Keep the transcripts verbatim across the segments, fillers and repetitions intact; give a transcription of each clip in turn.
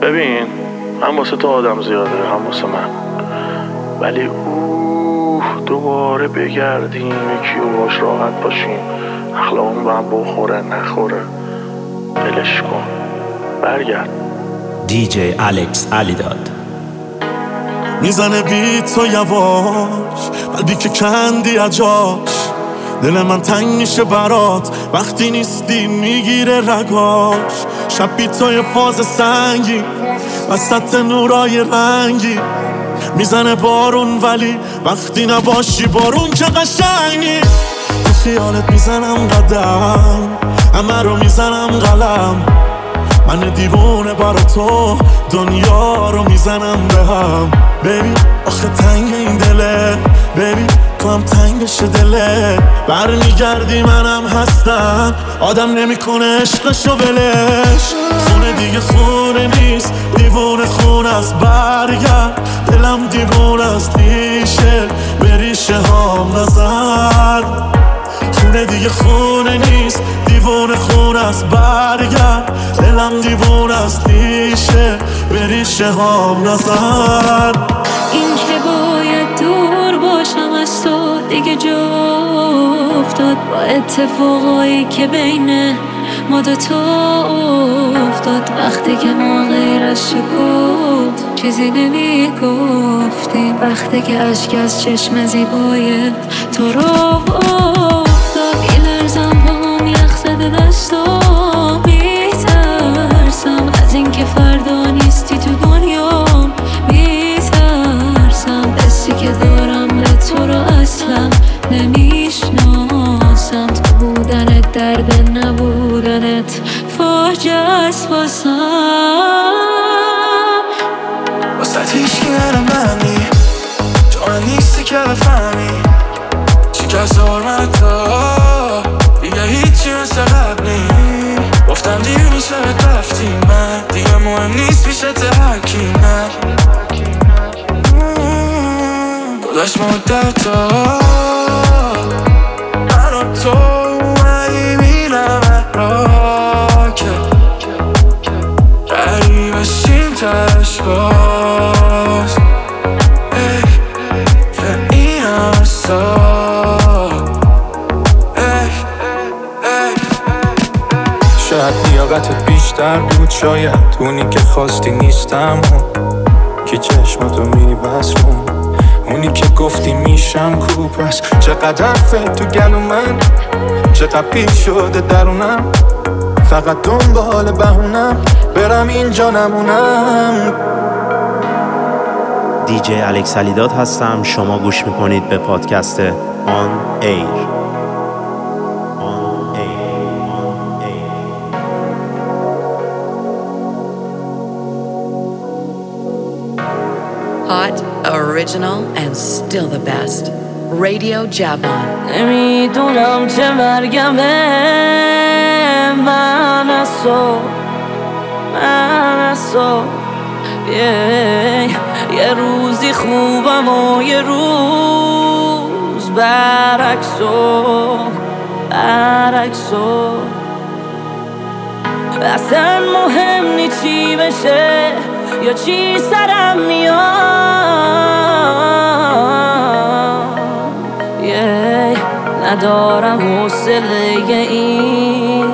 ببین هم واسه تو آدم زیاده هم واسه من، ولی اوه دوباره بگردیم یکی و باش راحت باشیم، اخلاقمون به هم بخوره نخوره دلش کن برگرد. دی جی الکس علیداد میزنه بیت و یواش، قلبی که کندی اجاش، دل من تنگ میشه برات وقتی نیستی میگیره رگاش. شب بیتای فاز سنگی وسط نورای رنگی، میزنه بارون ولی وقتی نباشی بارون که قشنگی. تو خیالت میزنم قدم، همه رو میزنم قلم، من دیوونه برا تو دنیا رو میزنم به هم. ببین آخه تنگ این دله، ببین تو هم تنگ بشه دله، برمیگردی منم هستم، آدم نمیکنه عشقشو ولش. خونه دیگه خونه نیست، دیوونه خونه است، برگرد دلم دیوونه است، ریشه به ریشه هام نزن. خونه دیگه خونه نیست، دیوونه خونه است، برگرد دلم دیوونه است، ریشه به ریشه هام نزن. این که باید دور باشم از تو دیگه جا افتاد، با اتفاقایی که بین ما دوتا افتاد. وقتی که ما غیر از شکوت چیزی نمی گفتیم، وقتی که اشک از چشم زیبای تو رو افتاد. میلرزم با هم یخ زده دستام، میترسم از این که فردا نیستی تو دنیام، میترسم بسی که دارم به تو رو اصلا نمیشناسم. تو بودنت درد نبودنت فاجعه است واسم. واسه هیچکی نرمنی تو من نیستی که بفهمی چی که زارمتا دیگه هیچی مثل قبل نی. گفتم دیر میشه بهت رفتی، من دیگه مهم نیست پیشت حکی. من گذاشت مدتا من و تو اومدی بینم را که رایی بشیم تش باز. ای به این عرصا شاید لیاقتت بیشتر بود، شاید اونی که خواستی نیستم، که چشماتو میبسرون، اونی که گفتی میشم کو. پس چقدر فکر تو گلو من، چقدر پیر شده درونم، فقط دنبال بهونم برم اینجا نمونم. دی جی الکس علیداد هستم، شما گوش میکنید به پادکست آن ایر. Hot, original, and still the best. Radio Javon. نمیدونم چه مرگم من از تو، من از تو. یه روزی خوبم و یه روز برعکسو، برعکسو. اصلا مهم نی چی بشه یا چی سرم میاد، yeah. ندارم حوصله این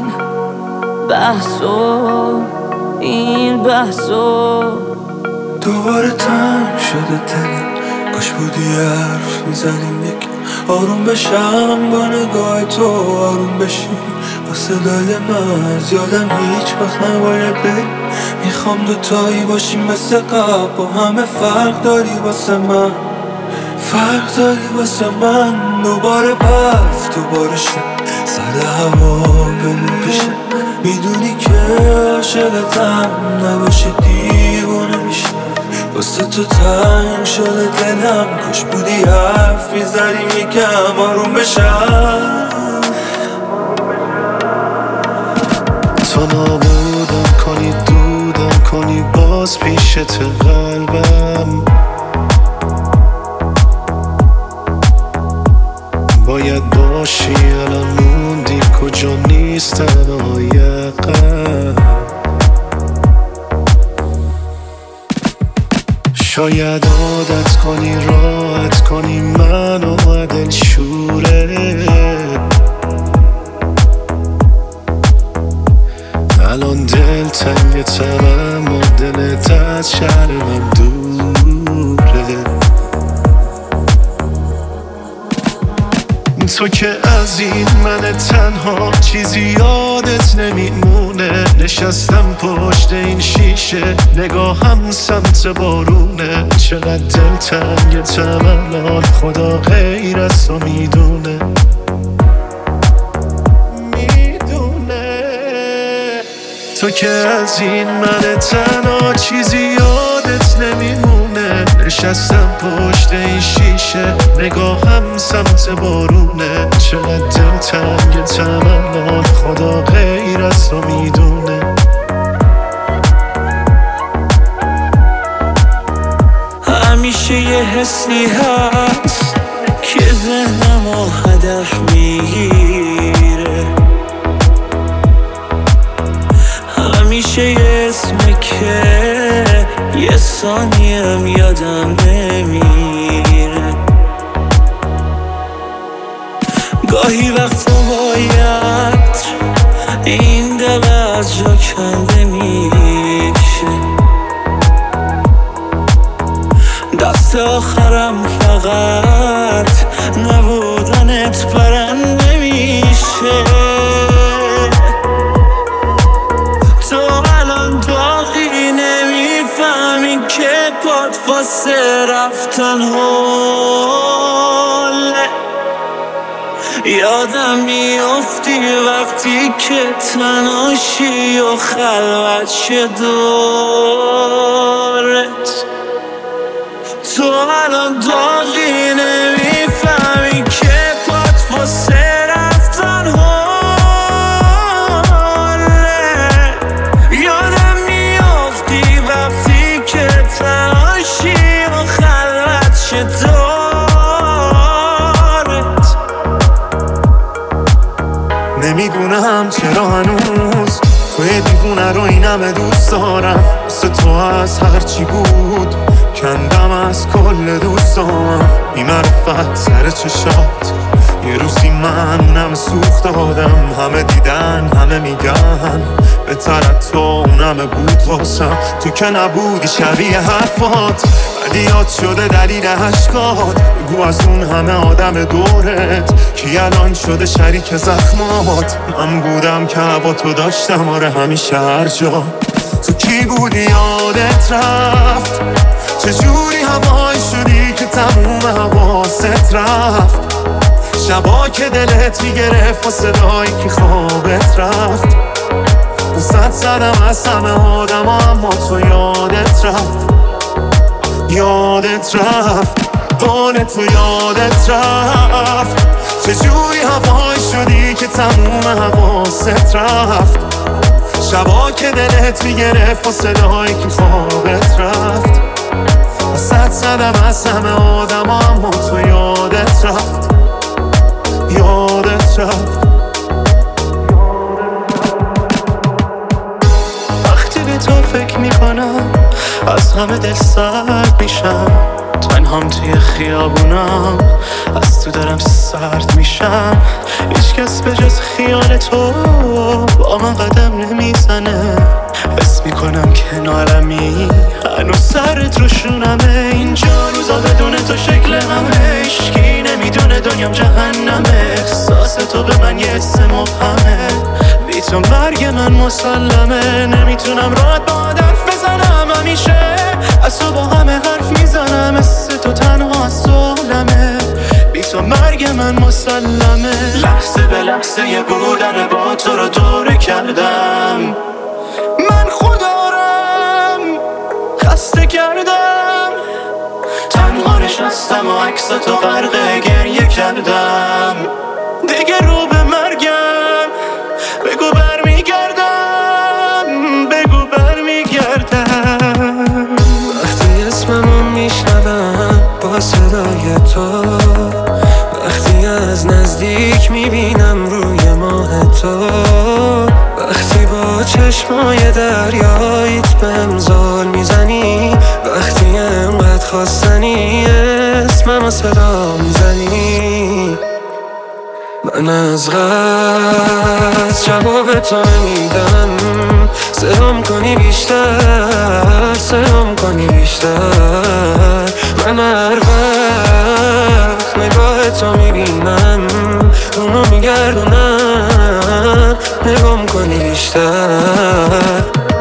بحثو، این بحثو. دوباره تنگ شده دلم، کاش بودی حرف میزنیم یک آروم بشم با نگاه تو، آروم بشی با صدای من. یادم هیچ وقت نباید بری، میخوام دوتایی باشیم مثل قبل، با همه فرق داری واسه من، فرق داری واسه من. دوباره برف دوباره شد، سر هوا بمون پیشه، میدونی که عاشقتم، نباشی دیوونه میشه. واسه تو تنگ شده دلم، کاش بودی حرف میزنیم یکم آروم بشم. تو نابودم کنی، دودم کنی، باز پیشت قلبم. باید باشی الان موندی کجا نیست تنهای قلب. شاید عادت کنی راحت کنی منو دل شوره. الان دل تنگ تنم و دلت از شرمم دوره. تو که از این من تنها چیزی یادت نمیمونه. نشستم پشت این شیشه نگاهم سمت بارونه. چقدر دل تنگ الان خدا غیر از تو میدونه. تو که از این من تنها چیزی یادت نمیمونه. نشستم پشت این شیشه نگاهم سمت بارونه. چقدر دل تنگ الان خدا غیر از تو میدونه. همیشه یه حسی هست که ذهنمو هدف میگیره. همیشه یه اسمه که یه ثانیم یادم نمیره. گاهی وقتا باید این دل از جا کنده میشه. دست آخرم فقط نبودنت برنده میشه. تو الان داغی نمیفهمی که پات واسه رفتن حاله. یادم میافتی وقتی که تنهاشی و خلوت شه دورت. تو الان داغی نمیفهمی که پات واسه رفتن حاله. یادم میافتی وقتی که تنهاشی و خلوت شه دورت. نمیدونم چرا هنوز توی دیوونه رو این همه دوست دارم. واسه تو از هرچی بود کندم از کل دوستام. این معرفت سر چشات یه روزی من اونم سوخت دادم. همه دیدن همه میگن بهتر تو اونم بود واسم. تو که نبودی شبیه حرفات ولی یاد شده دلیل عشقات. بگو از اون همه آدم دورت کی الان شده شریک زخمات. من بودم که هوا تو داشتم آره همیشه هر جا. تو کی بودی یادت رفت چجوری هوایی شدی که تموم حواست رفت. شبا که دلت میگرفت و صدایی که خوابت رفت. دوست زدم از همه آدم اما تو یادت رفت. یادت رفت بال تو یادت رفت. چجوری هوایی شدی که تموم حواست رفت. شبا که دلت میگرفت و صدایی که خوابت رفت. وسط زدم از همه آدم اما تو یادت رفت. یادت رفت. وقتی به تو فکر میکنم از همه دل سرد میشم. تنهام توی خیابونم از تو دارم سرد میشم. هیچ کس به جز خیال تو با من قدم نمیزنه. حس میکنم کنارمی هنوز سرت رو شونمه. اینجا روزا بدون تو شکل همه هیچکی نمیدونه دنیام جهنمه. احساس تو به من یه حس مبهمه. بی تو مرگ من مسلمه. نمیتونم راحت با حرف بزنم همیشه از تو با همه حرف میزنم. مثل تو تنها سالمه. بی تو مرگ من مسلمه. لحظه به لحظه یه بودن با تو رو دوره کردم. من خودارم خسته کردم. تنها نشستم و عکس تو غرق گریه کردم. دیگه رو به مرگم بگو برمیگردم. بگو برمیگردم. وقتی اسممو میشنوم با صدای تو. وقتی از نزدیک میبینم روی ماه تو. وقتی با چشمای دریاییت بهم زل میزنی. وقتی انقدر خواستنی اسمم صدا میزنی، من از غصب جواب تو نمیدم. سلام کنی بیشتر، سلام کنی بیشتر. من هر وقت نگاه تو میبینم اونو میگردونم، نگام کنی بیشتر.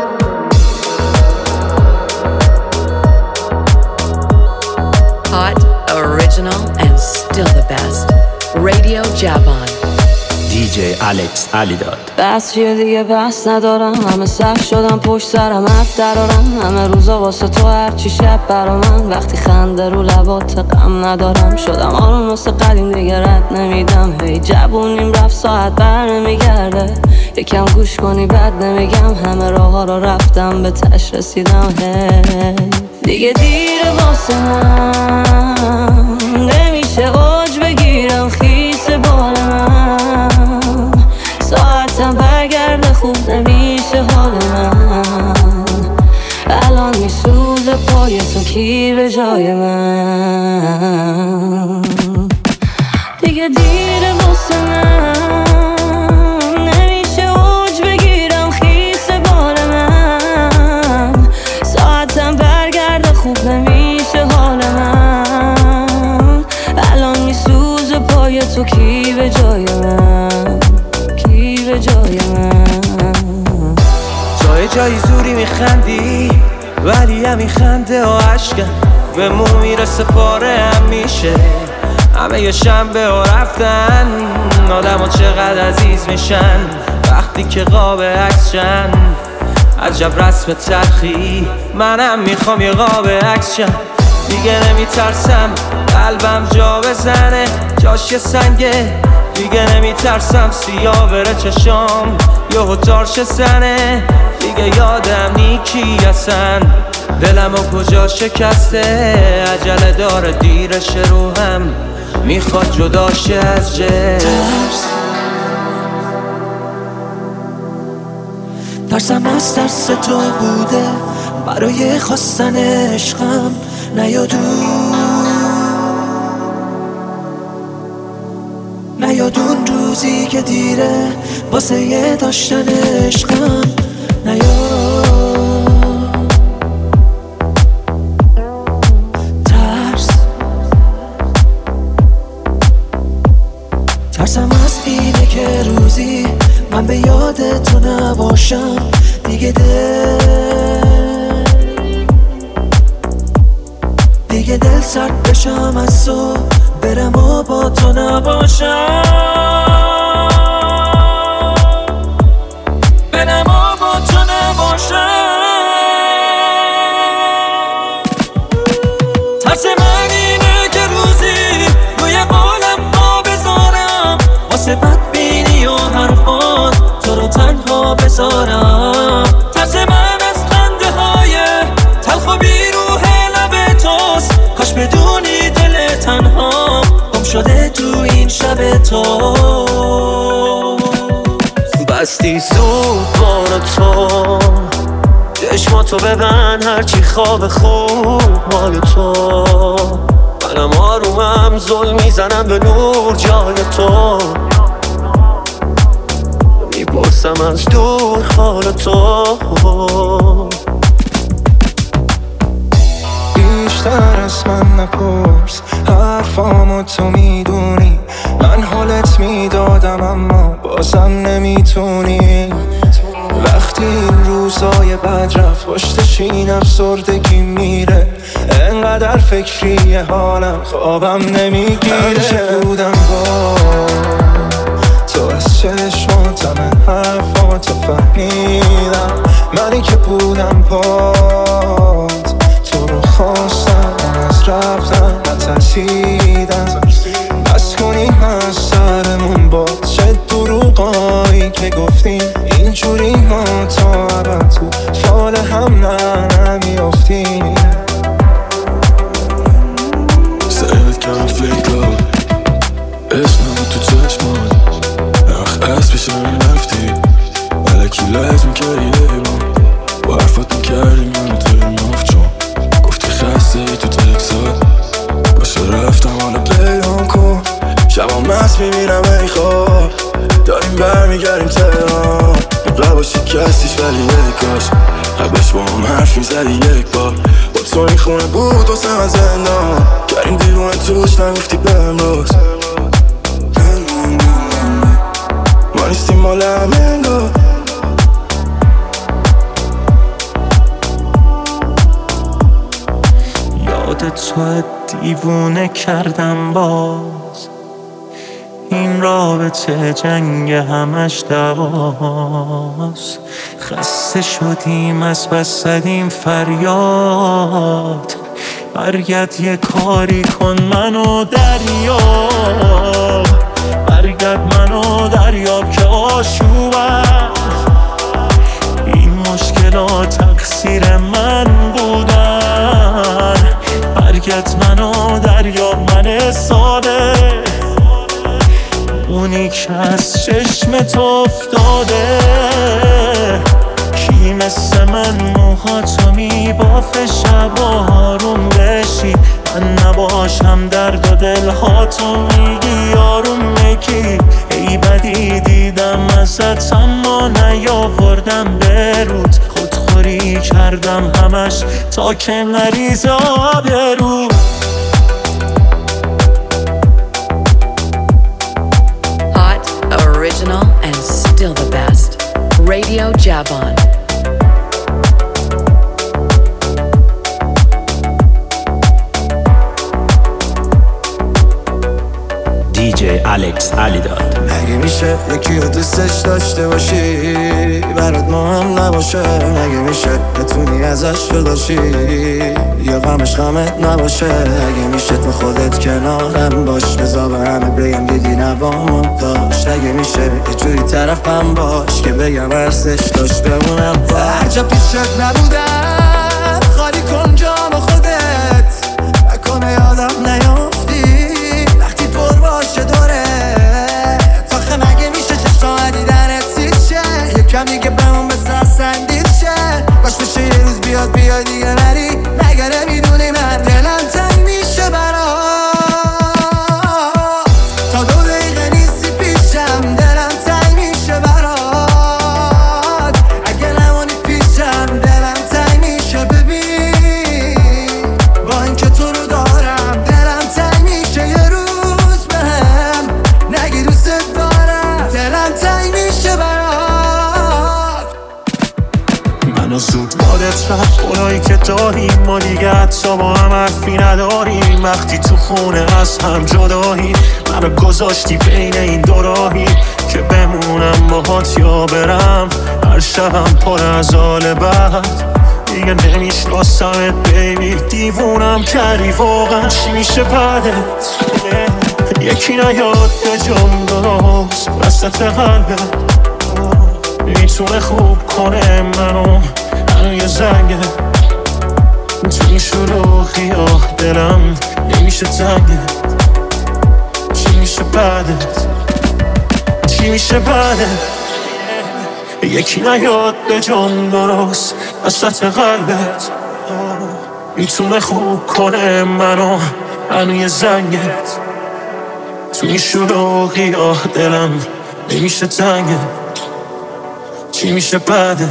Hot, original, and still the best. Radio Javon. دی جی الکس علی داد. بس چیه دیگه بس ندارم، همه صف شدم پشت سرم اف درارم. همه روزا واسه تو هرچی شب برا من، وقتی خنده رو لبات غم ندارم. شدم آروم واسه قدیم دیگه رد نمیدم. هی جوونیم رفت ساعت بر نمیگرده، یکم گوش کنی بد نمیگم. همه راه ها رو رفتم به تش رسیدم. هی دیگه دیره واسه من، نمیشه اوج بگیرم خیس بال من. ساعتم برگرده خوب نمیشه حال من. الان میسوزه پای تو کی به جای من. دیگه دیره واسه من، نمیشه اوج بگیرم خیس بال من. ساعتم برگرده خوب نمیشه حال من. الان میسوزه پای تو کی به جای من، کی به جای من. جای جایی زوری میخندی ولی همین خنده و عشقم به مو میرسه پاره هم میشه. همه یه شنبه و رفتن، آدم ها چقدر عزیز میشن وقتی که قاب عکسشن. عجب رسم تلخی، منم میخوام یه قاب عکسشم. دیگه نمیترسم قلبم جا بزنه جاش یه سنگه. دیگه نمیترسم سیاه بره چشام یهو تارش زنه. دیگه یادم نیکی هستن دلم و کجا شکسته. عجله داره دیرش رو هم میخواد جداشه از جه. ترس ترسم از ترس تو بوده برای خواستن عشقم نیادون نیادون روزی که دیره واسه یه داشتن عشقم نیاد. ترس ترسم از اینه که روزی من به یاد تو نباشم دیگه. دل دیگه دل سرد بشم از تو برم و با تو نباشم. برم و با تو نباشم. ترس من اینه که روزی روی قولم پا بذارم واسه بدبینی و حرفات تو رو تنها بذارم. ترس من از خنده های تلخ و بیروح لب توست. کاش بدونی دل تنها گم شده تو این شب تو. بستی زود بار تو چشماتو ببن هرچی خواب خوب مال تو. منم آرومم زل میزنم به نور جای تو. میپرسم از دور حال تو. بیشتر از من نپرس حرفامو تو میدونی. من حالت میدادم اما بازم نمیتونی. وقتی این روزای بد رفت پشتش این افسردگی میره. انقدر فکری حالم خوابم نمیگیره. همیشه بودم با تو از چشماتم حرفاتو فهمیدم. منی که بودم پات تو رو خواستم از رفتن نترسیدم. بس کنیم از سرمون با چه دروغایی که گفتیم. اینجوری ما تا ابد تو فال هم نه نمیافتیم. سرت کردم فکر اسمم تو چشمان اخ از پیش من رفتی ملکی لحظ میکردی ایران با حرفات میکردیم منو ترم افت چون گفتی خسته ای تو تکس عکس میبینم ای خواب داریم برمیگردیم تهران لباش کسیش ولی یکاش لبش با هم حرف میزدی یک بار با تو این خونه بود واسه من زندان کردیم دیوونه توش نگفتی بهم راز ما نیستیم مال همه انگار یادت تو دیوونه کردم باز این رابطه جنگ همش دواست خسته شدیم از بس زدیم فریاد برگرد یه کاری کن منو دریاب برگرد منو دریاب که آشوبم این مشکلات تقصیر من بودن برگرد منو دریاب من ساده اونی که از چشمت افتاده کی مثل من موهاتو میبافه شب آروم بشی من نباشم درد و دلهاتو میگی آروم بگی ای بدی دیدم ازت اما نیاوردم برود خودخوری کردم همش تا که نریزه آبرو Original and still the best. Radio Javon. دی جی الکس علیداد. مگه میشه یکی رو دوستش داشته باشی برات مهم نباشه مگه میشه بتونی ازش جداشی یا غمش غمت نباشه اگه میشه تو خودت کنارم باش بذار به همه بگم دیدی نوام داشت اگه میشه یه جوری طرفم باش که بگم ارزش داشت بمونم هر جا پیشت نبودم خالی کن جام خودت نکنه یادم نیافتی وقتی پر باشه دوره تاخه مگه میشه چشم دیدنت سیشه یکم دیگه بمون بسر سندیل شه باش بشه یه روز بیاد بیاد دیگه نری مگه نمیدونی من دلم تنگ میشه برات تا دو دقیقه نیستی پیشم دلم تنگ میشه برات اگه نمونی پیشم دلم تنگ میشه ببین با اینکه تو رو دارم دلم تنگ میشه یه روز بهم نگی دوست دارم دلم تنگ میشه برات منو زود بادت رفت خدایی که داریم ما دیگه حتی با هم حرفی نداریم وقتی تو خونه از هم جداییم منو گذاشتی بین این دو راهی که بمونم باهات یا برم هر شبم پر از حال بد دیگه نمیشناسمت بیبی دیوونم کردی واقعا چی میشه بعدت یکی نیاد به جام درست وسط قلبت میتونه خوب کنه منو منو یه زنگه تو این شروعی آه دلم نمیشه تنگه چی میشه بعدت چی میشه بعدت یکی نیاد به جام درست وسط قلبت میتونه خوب کنه منو منو یه زنگت تو این شروعی آه دلم نمیشه تنگه چی میشه بعدت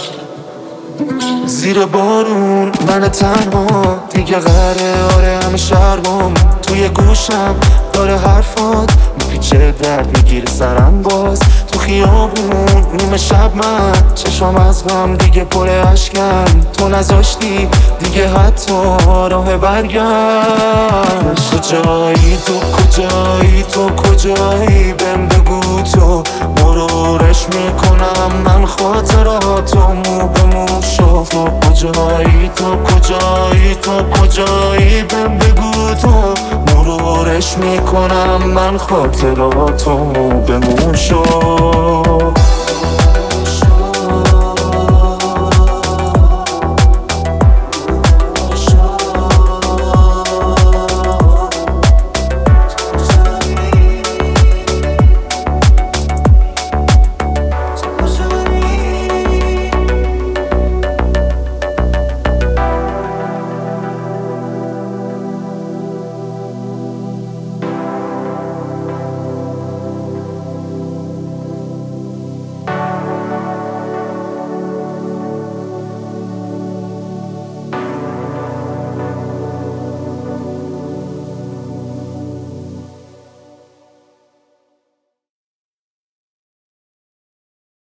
زیر بارون من تنها دیگه قره آره همه شرمم توی گوشم داره حرفات میپیچه درد میگیره سرم باز تو خیابون نیمه شب من چشم از غم دیگه پر اشکم تو نذاشتی دیگه حتی راه برگشت کجایی تو کجایی تو کجایی بهم بگو تو مرورش میکنم من خاطراتو مو به مو شو تو کجایی تو کجایی تو کجایی بهم بگو تو مرورش میکنم من خاطراتو مو به مو شو